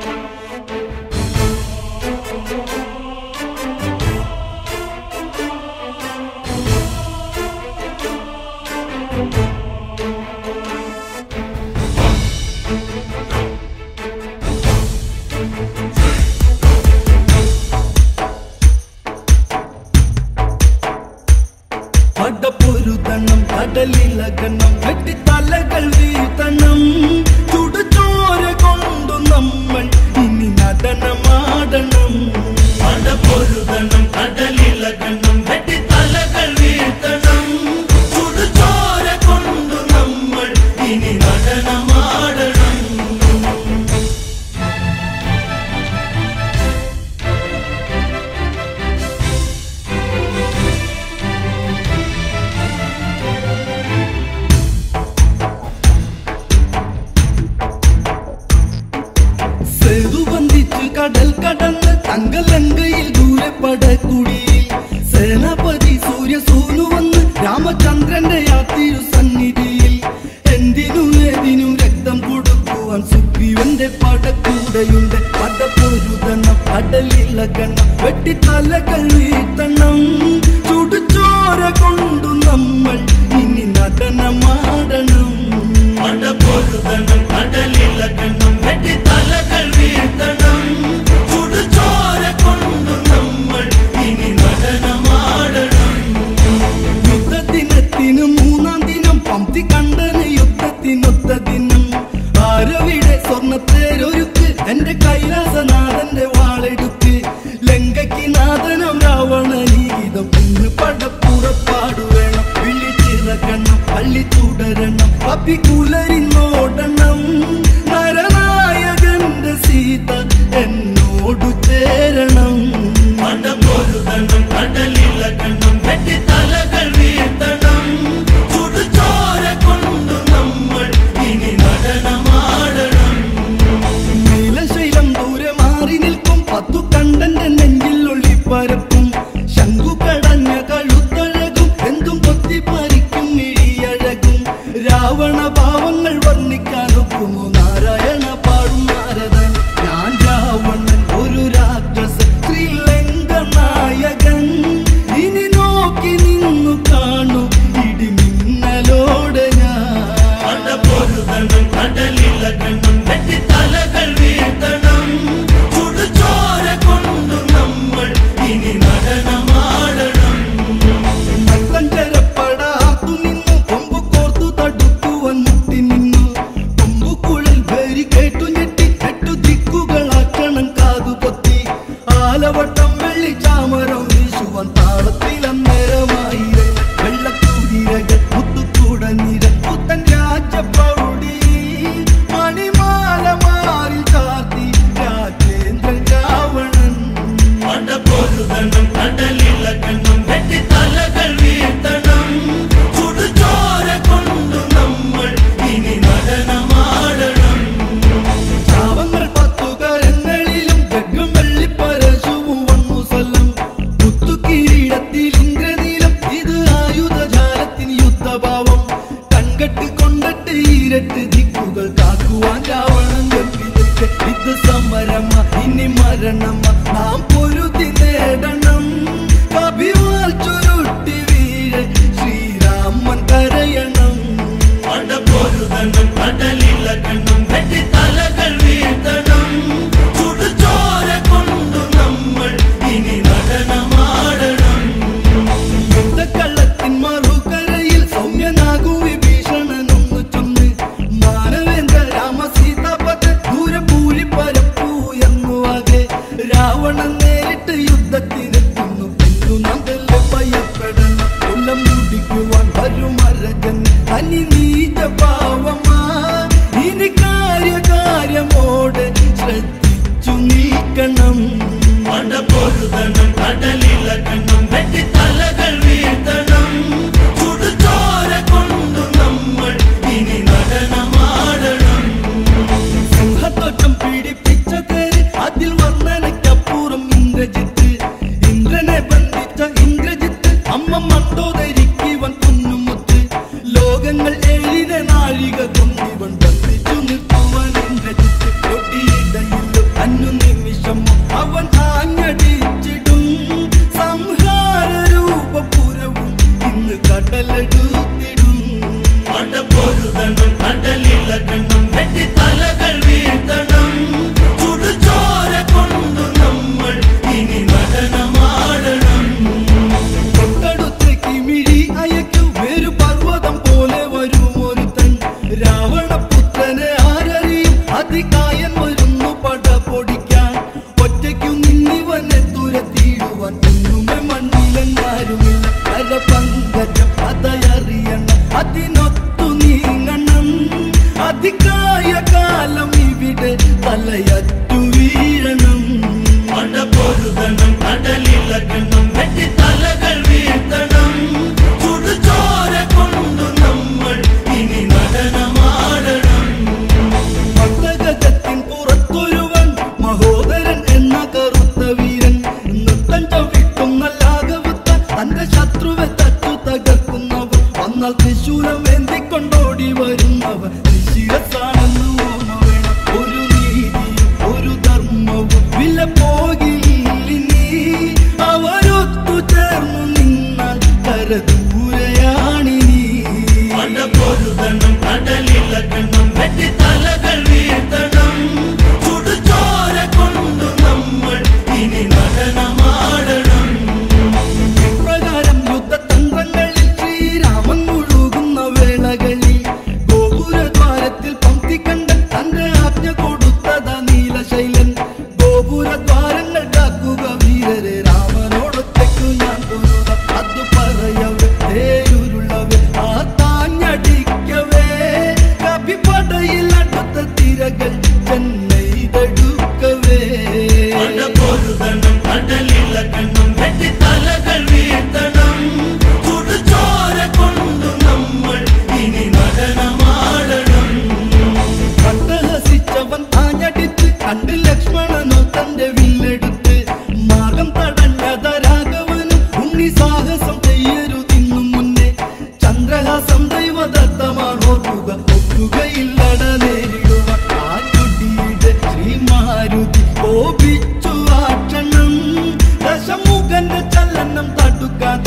പടപൊരുതണം കടലിളകണം വെട്ടിത്തലകൾ വീഴ്ത്തണം ചുടുചോര കൊണ്ടു നമ്മൾ ഇനി നടനമാടണം പടപൊരുതണം കടലിളകണം വെട്ടിത്തലകൾ വീഴ്ത്തണം ചുടുചോര കൊണ്ടു നമ്മൾ ഇനി നടനമാടണം കടൽ കടന്ന് തങ്കലങ്കയിൽ ദൂരെ പടക്കുടിയിൽ സേനാപതി സൂര്യ സൂനു വന്ന് രാമചന്ദ്രന്റെ യാത്തിരു സന്നിധിയിൽ എന്തിനും ഏതിനും രക്തം കൊടുക്കുവാൻ സുഗ്രീവന്റെ പടക്കൂടയുണ്ട് പടപൊരുതണം കടലിളകണം വെട്ടിത്തലകൾ വീഴ്ത്തണം ചുടുചോര കൊണ്ടു നമ്മൾ ഇനി നടനമാടണം പടപൊരുതണം കടലിളകണം വെട്ടിത്തലകൾ വീഴ്ത്തണം ചുടുചോര കൊണ്ടു നമ്മൾ ഇനി നടനമാടണം യുദ്ധദിനത്തിന് 3-ാം ദിനം പംക്തി കണ്ടന് യുദ്ധത്തിനൊത്ത ദിനം ആരവിടെ സ്വർണ്ണത്തേരൊരുക്ക് എന്റെ കൈലാസനാഥന്റെ വാളെടുക്ക് ലങ്കയ്ക്ക് നാഥനം രാവണനീ ഗീതം ഇന്ന് പടപ്പുറപ്പാടു വേണം വിളിച്ചിറക്കണം പള്ളി തുടരണം കപ്പിക്കുലരിന്നോടണം നരനായകന്റെ സീത എന്നോടു ചേരണം പടപൊരുതണം കടലിളകണം വെട്ടിത്തലകൾ വീഴ്ത്തണം ചുടുചോര കൊണ്ടു നമ്മൾ ഇനി നടനമാടണം നീലശൈലം ദൂരെ മാറി നിൽക്കും 10 കണ്ടന്റെ നെഞ്ചിൽ ഒളിപ്പരപ്പും ശംഖു കടഞ്ഞ കഴുത്തഴകും എന്തും കൊത്തിപ്പറിക്കും ഇഴിയഴകും രാവണ ഭാവങ്ങൾ വർണ്ണിക്കാനൊക്കുമോ നാരായണ പാടും നാരദൻ ഞാൻ രാവണൻ ഒരു രാക്ഷസൻ ശ്രീലങ്ക നായകൻ ഇനി നോക്കി നിന്നു കാണു ഇടിമിന്നലോടെ ഞാൻ പടപൊരുതണം കടലിളകണം വെട്ടിത്തലകൾ വീഴ്ത്തണം ചുടുചോര കൊണ്ടു നമ്മൾ ഇനി നടനമാടണം നത്തഞ്ചരപ്പടാത്തു നിന്നു കൊമ്പു കോർത്തു തടുക്കുവാൻ മുട്ടി നിന്നു കൊമ്പുക്കുഴൽ പേരി കേട്ടു ഞെട്ടി 8 ദിക്കുകളാക്കണം കാതുപൊത്തി ആലവട്ടം വെള്ളി ചാമരം വീശുവാൻ താളത്തിലന്നേരമായി വെള്ളക്കുതിരകൾ മുത്തുകൂട നിര പുത്തൻ രാജപ്രൗഢി മണിമാല മാറി ചാർത്തി രാജേന്ദ്രൻ രാവണൻ പടപൊരുതണം കടലിളകണം വെട്ടിത്തലകൾ വീഴ്ത്തണം ചുടുചോര കൊണ്ടു നമ്മൾ ഇനി നടനമാടണം ചാവങ്ങൾ 10 കരങ്ങളിലും ഗർഗം വെള്ളിപ്പരശുവും വന്നു സല്ലം പുത്തുകിരീടത്തിൽ ഇന്ദ്രനീലം ഇത് ആയുധജാലത്തിന് യുദ്ധഭാവം കൺകെട്ട് കൊണ്ടിട്ട് ഈരട്ട് ദിക്കുകൾ കാക്കുവാൻ രാവണൻ ഗർഭിതർക്ക് ഇത് സമരമ ഇനി മരണമ നാം പൊരുതി നേടണം കവിവാൽ ചുരുട്ടി വീഴ് ശ്രീരാമൻ കരയണം പടപൊരുതണം കടലിളകണം വെട്ടിത്തലകൾ വീഴ്ത്തണം ചുടുചോര കൊണ്ടു നമ്മൾ ഇനി നടനമാടണം യുദ്ധക്കള്ളത്തിൻ മറുകരയിൽ സൗമ്യനാകൂ വിഭീഷണനൊന്നു ചൊന്ന് മാനവേന്ദ്ര രാമ സീതാപത ദൂരെ പൂരി പരപ്പൂ എന്നുവാകെ രാവണൻ നേരിട്ട് യുദ്ധത്തിനെത്തുന്നു പിന്നു നന്ദല് ഭയപ്പെടണം കൊല്ലം മുടിക്കുവാൻ വരുമരജൻ തനി നീച്ച പാവമാ ഇനി കാര്യകാര്യമോട് ശ്രദ്ധിച്ചു നീക്കണം പടപൊരുതണം കടലിളകണം വെട്ടിത്തലകൾ വീഴ്ത്തണം ചുടുചോര കൊണ്ടു നമ്മൾ ഇനി നടനമാടണം സിംഹത്തോറ്റം പീഡിപ്പിച്ച തേര് അതിൽ വർണ്ണനയ്ക്കപ്പുറം ഇന്ദ്രജിത്ത് ഇന്ദ്രനെ ബന്ധിച്ച ഇന്ദ്രജിത്ത് അമ്മ മണ്ടോദരിക്കുവൻ കുന്നുമുത്ത് ലോകങ്ങൾ 7 നാഴിക കൊണ്ടിവൻ ബന്ധിച്ചു നിർത്തുവാൻ ഇന്ദ്രജിത്ത് ഒട്ടിയിടയില്ലോ കോപിച്ചു ആക്ഷണം ദശമുഖന്റെ ചലനം തടുക്കാൻ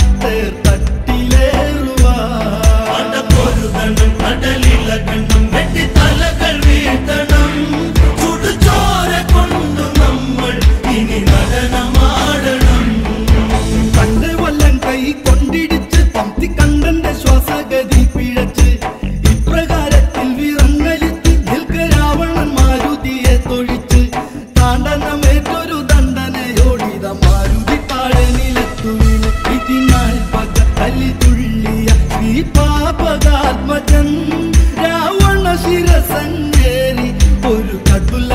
തട്ടിലേറുവാടപ്പൊരുതണം കടലിളകണം വെട്ടി തലകൾ വീഴ്ത്തണം ചുടുചോര കൊണ്ടു നമ്മൾ ഇനി നടനമാടണം കണ്ട് വല്ലം കൈ കൊണ്ടിടിച്ച് പമ്പി കണ്ടന്റെ ശ്വാസഗതി പിഴച്ച് ഇപ്രകാരത്തിൽ വിറങ്ങലിച്ച് നിൽക്ക രാവണൻ മാരുതിയെ തൊഴിച്ച് താണ്ഡനമേറ്റൊരു ദണ്ഡനയോടിത മാരുതി താഴെ നിലത്തു വീണു ഇതിനാൽ പക കലി തുള്ളിയ ശ്രീപാപകാത്മജൻ രാവണ ശിരസഞ്ചേരി ഒരു കടുല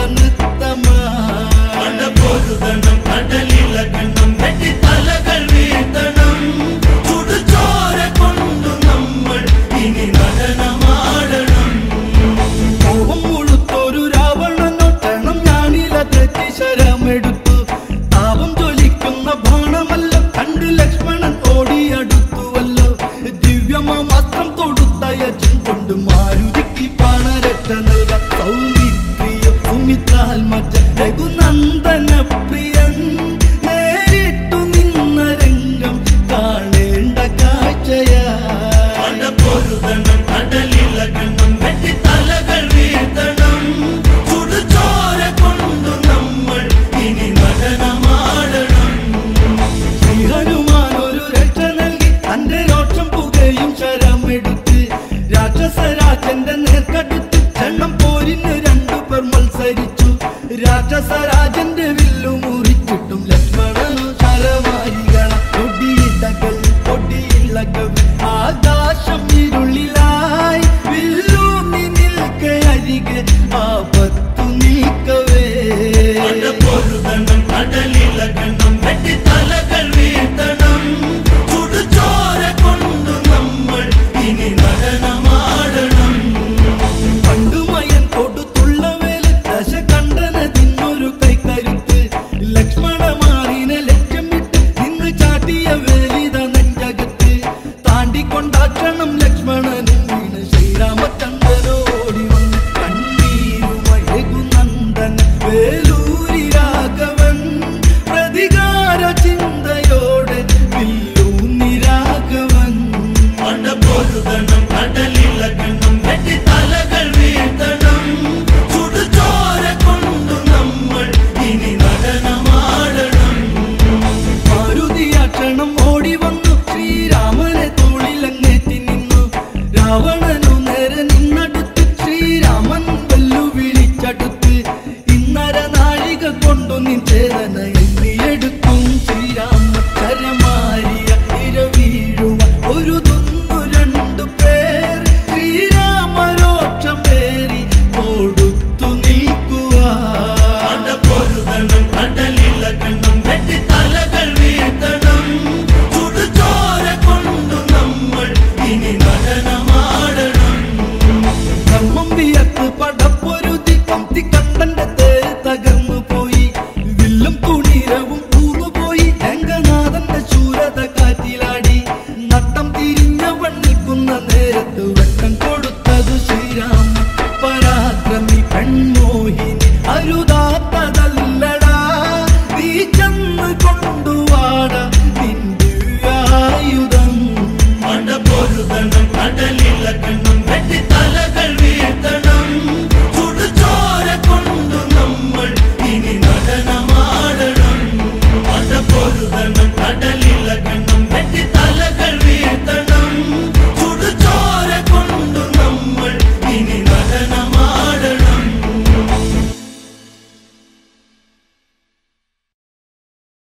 നൃത്തമാടപ്പൊരുതണം കടലിളകണം വെട്ടി തലകൾ വീഴ്ത്തണം ചുടുചോര കൊണ്ടു നമ്മൾ ഇനി നടനമാടണം കോപം മുഴുത്തൊരു രാവണനൊട്ടണം ഞാനില തെറ്റി ശരമെടുത്തു താപം ജ്വലിക്കുന്ന ബാണമല്ല കണ്ട് ലക്ഷ്മണൻ ഓടിയടുത്തുവല്ലോ ദിവ്യമസ്ത്രം തൊടുത്തയച്ചും കൊണ്ട് മാരുതിക്ക് പാണരക്ഷ നൽകാൻ സൗമിത്രിയ സുമിത്രാത്മജ രഘുനന്ദന പ്രിയൻ നേരിട്ടു നിന്ന രംഗം കാണേണ്ട കാഴ്ചയാടപ്പൊരുതണം കടലിളകണം വെട്ടി തലകൾ വീഴ്ത്തണം ചുടുചോര കൊണ്ടു നമ്മൾ ഇനി നടനമാടണം ശ്രീഹനുമാൻ ഒരു രക്ഷ നൽകി തന്റെ രോക്ഷം പുകയും ശരമെടുത്ത് രാക്ഷസരാജന്റെ നേർക്കടുത്ത് ക്ഷണം പോരിന് രണ്ടുപേർ മത്സരിച്ചു രാക്ഷസരാജന്റെ വില്ലു മുറിച്ചിട്ടും ലക്ഷ്മണനു ശരവാരികള കൊടിയിളകൾ ആകാശം ഇരുളിലായി വില്ലൂന്നി നിൽക്കെ അരികെ ആപത്തു നീക്കവേ പൊരുതണം കടലിളകണം വെട്ടി തലകൾ വീഴ്ത്തണം ചുടുചോര കൊണ്ടു നമ്മൾ ഇനി നടനമാടണം പണ്ടുമയൻ കൊടുത്തുള്ളവേല് ദശകണ്ഠന തിന്നൊരു കൈക്കരുത്ത് ലക്ഷ്മണമാറിനെ ലക്ഷ്യമിട്ട് നിന്ന് ചാട്ടിയ വേലിത നെഞ്ചകത്ത് താണ്ടിക്കൊണ്ടാക്ഷണം ലക്ഷ്മണനും വീണ് ശ്രീരാമചന്ദ്രനോടി വന്ന് കണ്ണീരുമഴകുനന്ദൻ വേലൂരി രാഘവൻ പ്രതികാര ചിന്തയോടെ വില്ലൂന്നി രാഘവൻ പൊരുതണം കടലിളകണം വെട്ടി തലകൾ വീഴ്ത്തണം ചുടുചോര കൊണ്ടു നമ്മൾ ഇനി നടനമാടണം മാരുതിയാക്ഷണം ഓടി വന്നു ശ്രീരാമനെ തോളിലങ്ങേറ്റി നിന്നു രാവണനു നേരെ നിന്നടുത്ത് ശ്രീരാമൻ വെല്ലുവിളിച്ചടുത്ത് ഇന്നര നാഴിക കൊണ്ടു നിൻ ചേതനയ